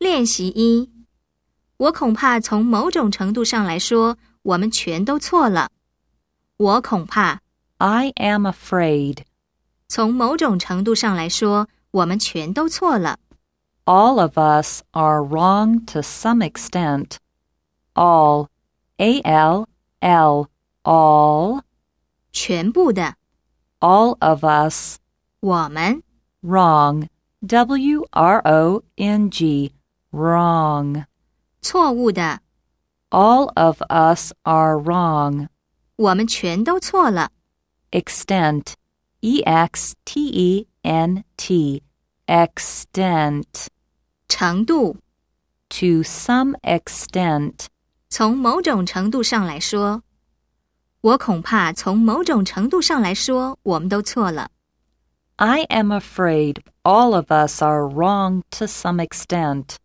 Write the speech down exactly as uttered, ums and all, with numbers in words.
练习一，我恐怕从某种程度上来说，我们全都错了。我恐怕 I am afraid. 从某种程度上来说，我们全都错了。 All of us are wrong to some extent. All, A L L, all. 全部的 All of us. 我们 Wrong, W R O N G, wrong. 错误的 All of us are wrong. 我们全都错了。 Extent, E X T E N T, extent. 程度 To some extent. 从某种程度上来说，我恐怕从某种程度上来说，我们都错了。 I am afraid all of us are wrong to some extent.